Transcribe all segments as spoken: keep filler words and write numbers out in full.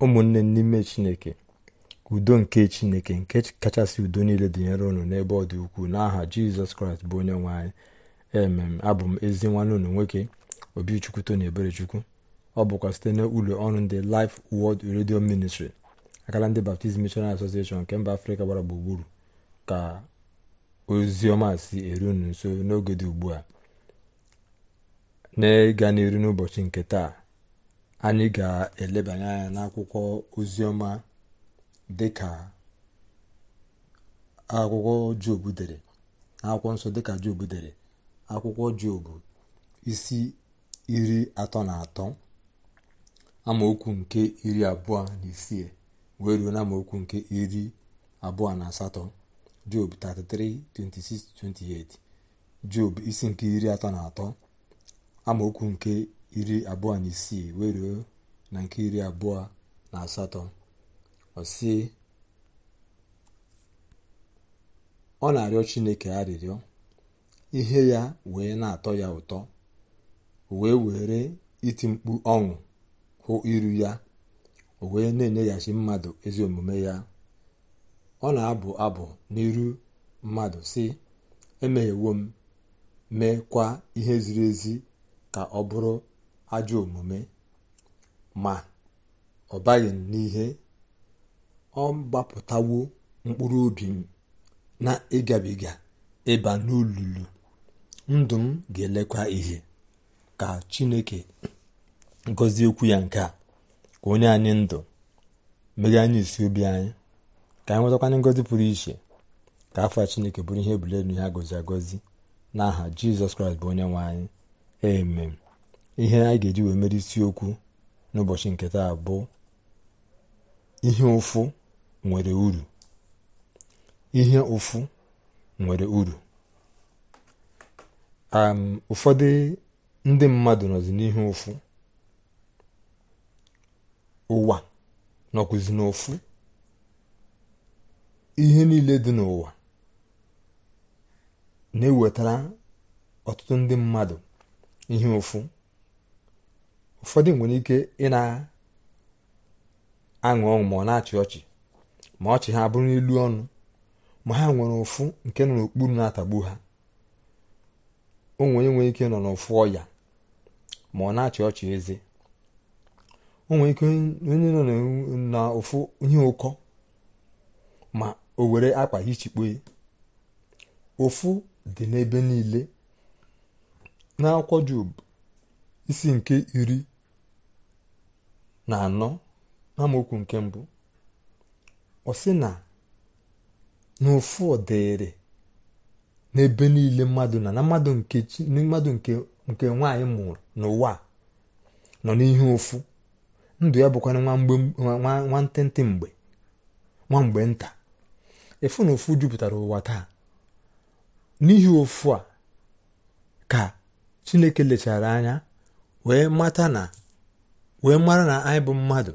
ụmụnne n'ime Chineke, udo nke Chineke nke kachasị udo niile dịnyere unu n'ebe ọ dị ukwuu, n'aha Jizọs Kraịst bụ onye nwe anyị. Emem. Abụ m ezi nwanne unu nwoke Obichukwu Tony Eberechukwu. Ọ bụkwa site n'ụlọ ọrụ ndị Life Word Radio Ministry, akala ndị Baptist Missionary Association nke mba Afrịka gbara gburugburu, ka ozi ọma si eru unu nso n'oge dị ugbu a. N'ịga n'iru n'ụbọchị nke taa, anyị ga-elebanye anya n'akwụkwọ oziọma dịka akwụkwọ Job dere, akwụkwọ nsọ dịka Job dere, akwụkwọ Job isi iri atọ na atọ amaokwu nke iri abụọ na isii wee ruo na amaokwu nke iri abụọ na asatọ. Job thirty-three, twenty-six to twenty-eight. Job isi nke iri atọ na atọ amaokwu nke iri abụọ na isii wee ruo na nke iri abụọ na asatọ. Ọ sị, ọ na-arịọ Chineke arịrịọ, ihe ya wee na-atọ ya ụtọ, o wee were iti mkpu ọṅụ hụ iru ya, o wee na-enyeghachi mmadụ ezi omume ya. Ọ na-abụ abụ n'iru mmadụ sị, emehiewo m, meekwa ihe ziri ezi ka ọ bụrụ ajọ omume, ma ọ baghị n'ihe. Ọ gbapụtawo mkpụrụ obi m na ịgabiga ịba n'olulu, ndụ m ga-elekwa ihe. Ka Chineke gọzie okwu ya nke a, ka onye anyị ndụ, meghe anyị isi obi anyị, ka anyị nwetakwana ngọzi pụrụ iche, ka afọ a Chineke bụrụ ihe ebule elu, ihe agọzi agọzi, n'aha Jizọs Kraịst bụ onye nwe anyị. Amen. Ihe anyị ga-eji wee mere isiokwu n'ụbọchị nke taa bụ ihe ụfụ nwere uru. Ihe ụfụ nwere uru. um ụfọdụ ndị mmadụ nọzi n'ihe ụfụ, ụwa nọkwụzi n'ụfụ. Ihe niile dị n'ụwa na-ewetara ọtụtụ ndị mmadụ ihe ụfụ. Ụfọdụ nwere ike ị na-aṅụ ọṅụ ma ọ na-achị ọchị, ma ọchị ha bụrụ n'ilu ọnụ, ma ha nwere ụfụ nke nọ n'okpuru na-atagbu ha. O nwere nwere ike nọ n'ụfụ ọya ma ọ na-achị ọchị eze. O nwere ike onye nọ n'ụfụ ihe ụkọ ma o were akpa hichikpo ya. Ụfụ dị n'ebe niile. N'akwụkwọ Job isi nke iri na anọ amaokwu nke mbụ, ọ sị na n'ụfụ dịrị n'ebe niile mmadụ na na mmadụ nke mmadụ nke nke nwaanyị mụrụ n'ụwa nọ n'ihe ụfụ. Ndụ ya bụkwa nwa mgbe nwa ntịntị mgbe nwa mgbe nta. Efu na ụfụ jupụtara ụwa taa. N'ihi ụfụ a ka Chineke lechara anya wee mata na wee mara na anyị bụ mmadụ,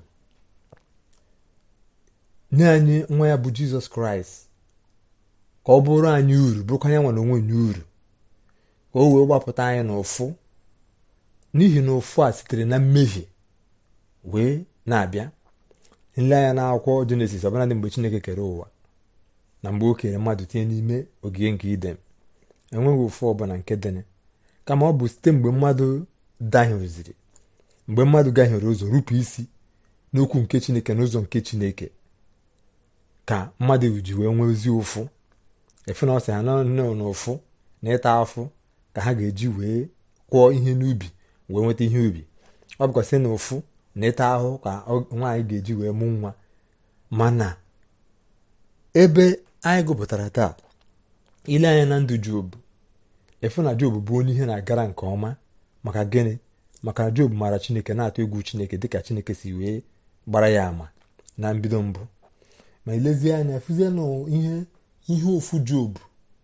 nye anyị nwa ya bụ Jizọs Kraịst, ka ọ bụrụ anyị uru, bụrụkwa ya nwere onwe nye uru, ka o wee gbapụta anyị n'ụfụ. N'ihi na ụfụ a sitere na mmehie wee na-abịa. Nle anya n'akwụkwọ Jenesis, ọbụladị mgbe Chineke kere ụwa na mgbe o kere mmadụ tinye n'ime ogige nke Iden, enweghị ụfụ ọbụla nke dịnị, kama ọ bụ site mgbe mmadụ dahieziri, mgbe mmadụ gahiere ụzọ rupụ isi n'okwu nke Chineke n'ụzọ nke Chineke, ka mmadụ ji wee nwee ozi ụfụ. Efu na ọ sị ha nọ n'ụfụ na ịta afụ ka ha ga-eji wee kwụọ ihe n'ubi wee nweta ihe ubi. Ọ bụkwa sị na ụfụ na ịta ahụ ka nwaanyị ga-eji wee mụ nwa. Mana ebe anyị gụpụtara taa, ile anya na ndụ Job, efu na Job bụ onye ihe na-agara nke ọma. Maka gịnị? Maka na Job maara Chineke, na-atụ egwu Chineke dịka Chineke si wee gbara ya ama na mbido mbụ. Ma ilezie anya, fụzie na ihe ihe ofu Job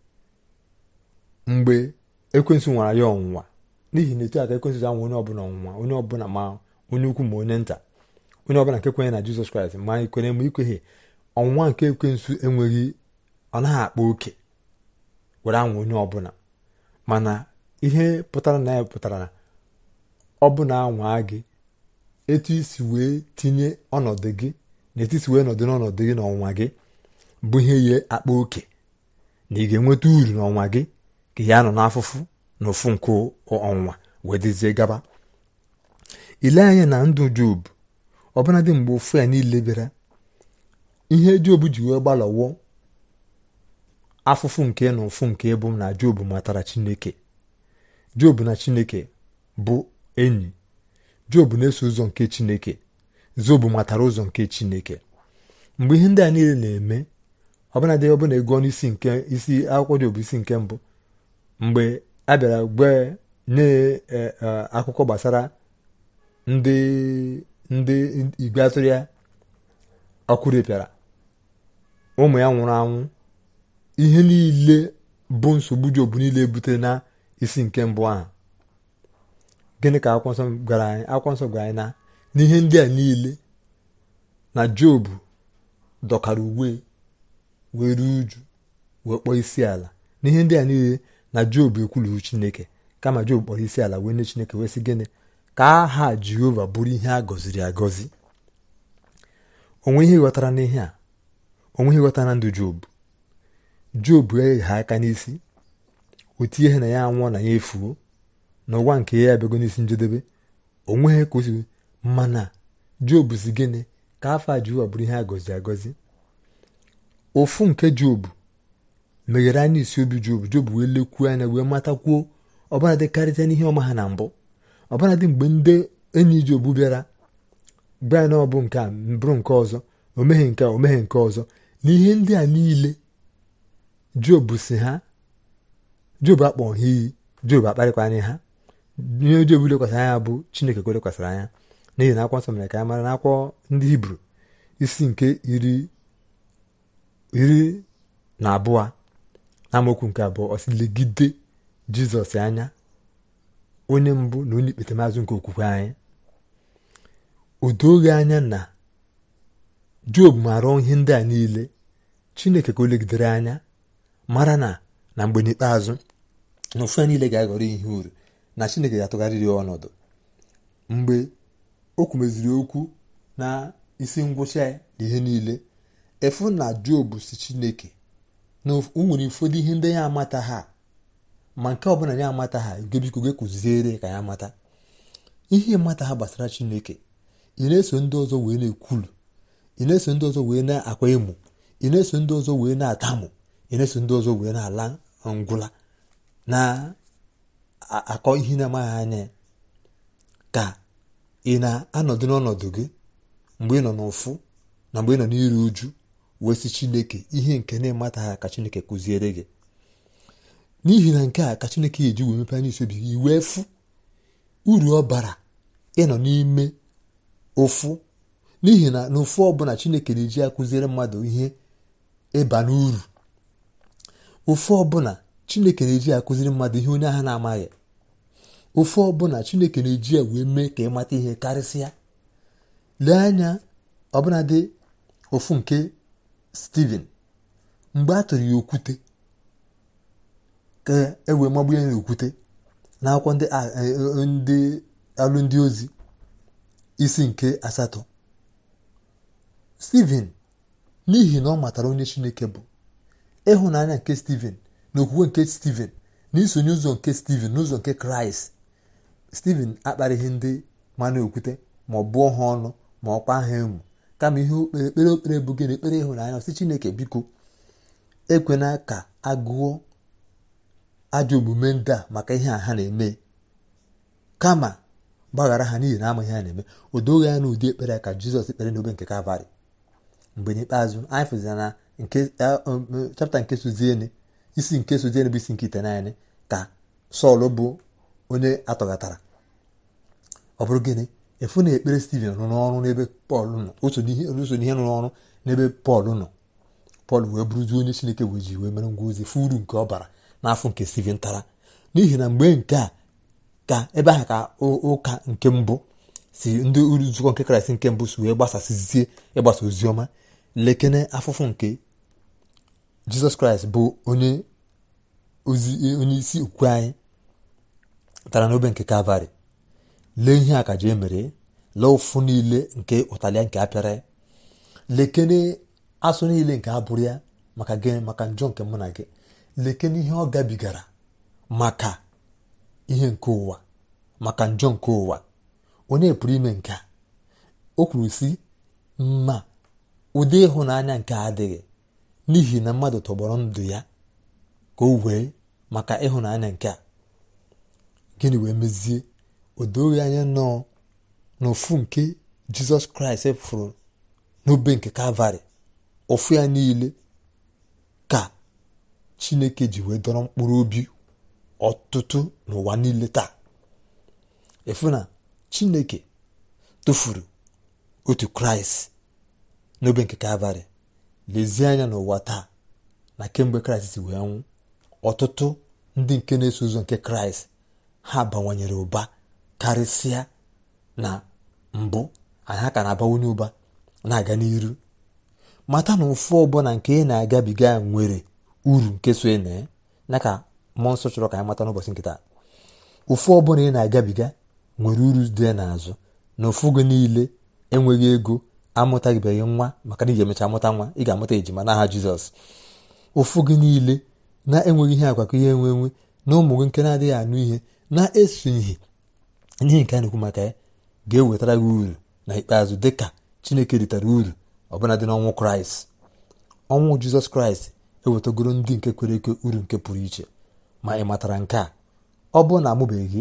mgbe Ekwensu nwara ya ọnwụnwa. N'ihi na etu aka Ekwensu ji anwa onye ọbụla ọnwụnwa, onye ọbụla, ma onye ukwu ma onye nta, onye ọbụla nke kwenye na Jizọs Kraịst, ma ikwere ma ikweghị. Ọnwụnwa nke Ekwensu enweghị, ọ naghị akpa oke were anwa onye ọbụla. Mana ihe pụtara na ya pụtara na ọ bụ na anwa gị etu isi wee tinye ọnọdụ gị na etu isi wee nọdụ n'ọnọdụ gị n'ọnwa gị bụ ihe ya akpa oke na ị ga-enweta uru n'ọnwa gị ka ya nọ n'afụfụ na ụfụ nke ọnwa wee dịzie gaba. ile anya na ndụ Job, ọbụnadị mgbe ụfụ ya niile bịara, ihe Job ji wee gbalọwọ afụfụ nke na ụfụ nke bụ na Job matara Chineke. Job na Chineke bụ enyi. Job na-eso ụzọ nke Chineke. Job matara ụzọ nke Chineke. Mgbe ihe ndị a niile na-eme, ọbụnadị ọbụna ego n'isi nke isi akwụkwọ Job isi nke mbụ, mgbe a bịara gbe nye akụkọ gbasara ndị ndị igwe atụrụ ya ọkụ repịara, ụmụ ya nwụrụ anwụ, ihe niile bụ nsogbu Job niile butere na isi nke mbụ ahụ. Gịnị ka akwụkwọ nsọ gwara anyị? Akwụkwọ nsọ gwara anyị na n'ihe ndị a niile na Job dọkara uwe wee ruo uju wee kpọọ isi ala. N'ihe ndị a niile na Job ekwulughị Chineke, kama Job kpọrọ isi ala wee nye Chineke wee sị gịnị? Ka aha Jehova bụrụ ihe a gọziri agọzi. Onwe ihe ghọtara n'ihe a, onwe ihe ghọtara na ndụ Job. Job eghe aka n'isi, o tinye ihe na ya anwụọ na ya efuo, n'ụwa nke ya abịago n'isi njedebe. Onweghị ka o si, mana Job si gịnị? Ka afọ a Jehova bụrụ ihe a gọziri agọzi. Ụfụ nke Job meghere anya isi obi Job. Job wee lekwuo anya wee matakwuo ọbụladị karịsịa n'ihe ọma ha na mbụ. Ọbụladị mgbe ndị enyi Job bịara bịa na ọbụ nke a bụrụ nke ọzọ, o meghe nke a o meghe nke ọzọ, n'ihe ndị a niile Job si ha, Job akpọ ha iyi, Job akparịkwanye ha. Ihe Job lekwasịrị anya bụ Chineke ka o lekwasịrị anya, n'ihi na akwụkwọ nsọ mere ka ya mara na akwụkwọ ndị Hibru isi nke iri iri na abụọ na amaokwu nke abụọ, ọ sị legide Jizọs anya, onye mbụ na onye ikpete mazụ nke okwukwe anyị. O doghị anya na Job mara ihe ndị a niile. Chineke ka o legidere anya mara na na mgbe n'ikpeazụ na ụfụ ya niile ga-aghọrọ ihe uru, na Chineke ga-atụgharịrị ọnọdụ. Mgbe o kwumeziri okwu na isi ngwụcha ya na ihe niile, efu na Job si Chineke na o nwere ụfọdụ ihe ndị ya amata ha, ma nke ọbụla ya amata ha, nke biko ga-ekụziere ka ya mata ihe mata ha gbasara Chineke. Ị na-eso ndị ọzọ wee na-ekwulu, ị na-eso ndị ọzọ wee na-akwa emo, ị na-eso ndị ọzọ wee na-atamụ, ị na-eso ndị ọzọ wee na-ala ngwụla, na-akọ ihe na-amaghị anya. Ka ị na-anọdụ n'ọnọdụ gị mgbe ị nọ n'ụfụ na mgbe ị nọ n'iru uju wee sị Chineke ihe nke na-emata ha ka Chineke kụziere gị. N'ihi na nke a ka Chineke eji wee mepe anya isi obi gị wee fụ uru ọ bara ịnọ n'ime ụfụ. N'ihi na n'ụfụ ọbụla Chineke na-eji akụziere mmadụ ihe ịba n'uru. Ụfụ ọbụla Chineke na-eji akụziri mmadụ ihe onye ahụ na-amaghị. Ụfụ ọbụla Chineke na-eji ya wee mee ka ịmata ihe karịsịa. Lee anya ọbụla dị ụfụ nke Steven, mgbe a tụrụ ya okwute ka e wee magbu ya n'okwute n'akwụkwọ ndị alụ ndị ozi isi nke asatọ. Steven, n'ihi na ọ matara onye Chineke bụ, ịhụnanya nke Steven na okwukwe nke Steven na isonye ụzọ nke Steven n'ụzọ nke Kraịst, Steven akparịghị ndị mana okwute ma ọ bụọ ha ọnụ ma ọkwa ha emu, kama ihe ekpere okpere bụ gị na ekpere ịhụnanya sị Chineke biko ekwena ka agụọ ajọ omume ndị a maka ihe a ha na-eme, kama gbaghara ha n'ihi na amaghị ha na-eme. O doghị ya n'ụdị ekpere ka Jizọs ekpere n'obe nke Kalvarị. Mgbe n'ikpeazụ anyị fụzira na nke chapta nke soziene isi nke soziene bụ isi nke itenaine ka Sọl bụ onye atọgatara. Ọ bụrụ gịnị? Efu na ekpere Steven nọ n'ọrụ n'ebe Pọl nọ, oso n'ihe nọ n'ọrụ n'ebe Pọl nọ. Pọl wee bụrụzi onye Chineke wee ji wee mere ngwa ozi fụ uru nke ọ bara n'afọ nke Steven tara. N'ihi na mgbe nke a ka ebe ahụ ka ụka nke mbụ si ndị uru nzukọ nke Kraịst nke mbụ si wee gbasasịzie ịgbasa ozi ọma. Lekene afụfụ nke Jizọs Kraịst bụ onye ozi onye isi okwukwe anyị tara n'obe nke Kalvarị. Lee ihe a ka ji emere lee ụfụ niile nke ụtalị nke apịara, lekene asụ niile nke abụrụ ya maka gị, maka njọ nke mụ na gị, lekene ihe ọ gabigara maka ihe nke ụwa, maka njọ nke ụwa. Onye pụrụ ime nke a? O kwuru si ma ụdị ịhụnanya nke adịghị, n'ihi na mmadụ tọgbọrọ ndụ ya ka o wee maka ịhụnanya nke a. Gịnị wee mezie? O doghị anya nọ n'ofu nke Jizọs Kraịst fụrụ n'obe nke Kalvarị, ofu ya niile ka Chineke ji wee dọrọ mkpụrụ obi ọtụtụ n'ụwa niile taa. Efu na Chineke tụfuru otu Kraịst n'obe nke Kalvarị. Lezie anya n'ụwa taa, na kemgbe Kraịst si wee nwụ, ọtụtụ ndị nke na-eso ụzọ nke Kraịst ha bawanyere ụba karịsịa na mbụ. Anyị ha ka na-abawanye ụba na-aga n'iru. Mata na ụfụ ọbụla nke ị na-agabiga nwere uru nke so ene, na ka mmụọ nsọ chọrọ ka anyị mata n'ụbọchị nke taa. Ụfụ ọbụla ị na-agabiga nwere uru dị n'azụ, na ụfụ gị niile enweghị ego, amụtaghịbeghị nwa, maka na ị ga-emecha amụta nwa, ị ga-amụta ejima n'aha Jizọs. Ụfụ gị niile na-enweghị ihe agwakọ ihe enwe enwe, na ụmụ gị nke na-adịghị anụ ihe, na-eso ihe ihe nke a na-ekwu maka ya ga-ewetara gị uru na ikpeazụ, dịka Chineke ritara uru ọbụla dị n'ọnwụ Kraịst. Ọnwụ Jizọs Kraịst ewetagoro ndị nke kwere eke uru nke pụrụ iche. Ma ị matara nke a? Ọ bụrụ na amụbeghị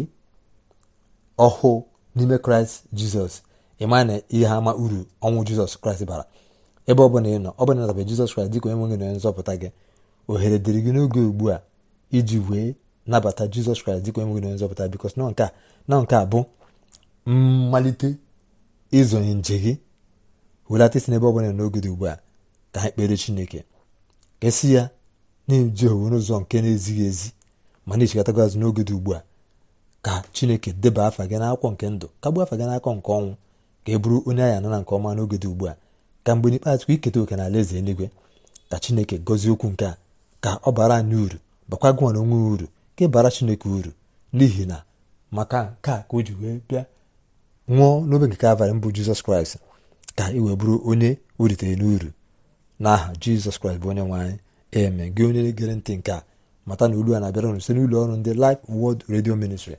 ọhụụ n'ime Kraịst Jizọs, ị ma na ihe ama uru ọnwụ Jizọs Kraịst bara. Ebe ọ bụla ị nọ, ọ bụla natabe Jizọs Kraịst dịka onye nwe gị na onye nzọpụta gị, ohere dịrị gị n'oge ugbu a iji wee nabata Jizọs Kraịst dịka onye nwe gị na onye nzọpụta, bikos na nke a na nke a bụ mmalite ịzọnye nje gị. Welata isi n'ebe ọ bụla n'oge dị ugbu a ka anyị kpere Chineke, ka esi ya na-eji owe n'ụzọ nke na-ezighị ezi, ma na-echekọtago azụ n'oge dị ugbu a. Ka Chineke deba afa gị n'akwụkwọ nke ndụ, kagbuo afa gị n'akwụkwọ nke ọnwụ, ka e bụrụ onye anya nana nke ọma n'oge dị ugbu a, ka mgbe n'ikpeazụ iketa oke na alaeze eluigwe. Ka Chineke gọzie okwu nke a, ka ọ bara anyị uru, bakwa gị nwere onwe uru, ka ị bara Chineke uru, n'ihi na maka nke a ka o ji wee bịa nwụọ n'obe nke Kalvarị mbụ Jizọs Kraịst, ka ị wee bụrụ onye o ritere n'uru. N'aha Jizọs Kraịst bụ onye nwe anyị, amen. Gị onye na-egere ntị nke a, mata na olu a na-abịara unu site n'ụlọ ọrụ ndị Life Word Radio Ministry.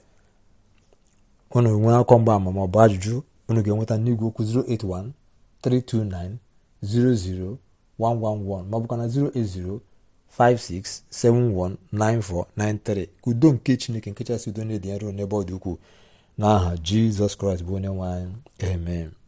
Unu nwee akọ mgbaama ma ọ bụ ajụjụ, unu ga-enweta n'igwe okwu zero eight one three two nine zero zero one one one ma ọ bụkwa na zero eight zero five six seven one nine four nine three. Ka udo nke Chineke nke kachasị udo na-edị nro n'ebe ọ dị ukwuu, n'aha Jizọs Kraịst bụ onye nwe anyị, amen.